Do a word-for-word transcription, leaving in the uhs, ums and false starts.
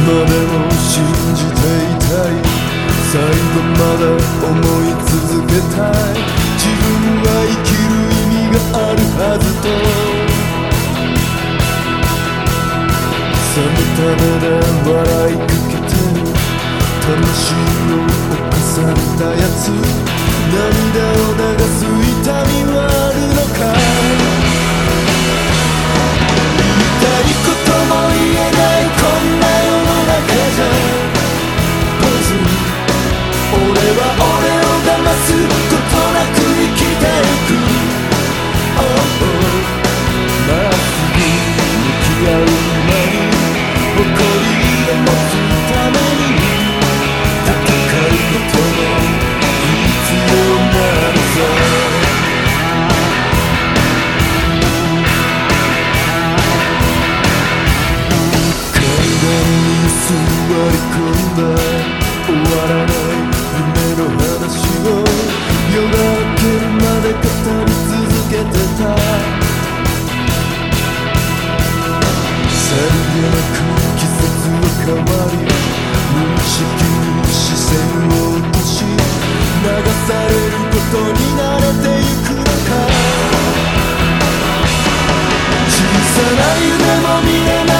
までも信じていたい、最後まで思い続けたい、自分は生きる意味があるはずと、冷めた目で笑いかけて魂を侵されたやつ、涙を流す痛みはあるのか、言いたいことも言えないこんな世の中じゃ、ポーズ俺は俺を騙すことなく生きてゆく、oh, oh まっすぐ向き合う前に誇りを持つために戦うことも必要なのさ。階段に座り込んだ終わらない夢の話を夜が明けるまで語り続けてた、さりげなく季節は変わり、無意識に視線を落とし流されることに慣れてゆくのか、小さな夢も見れない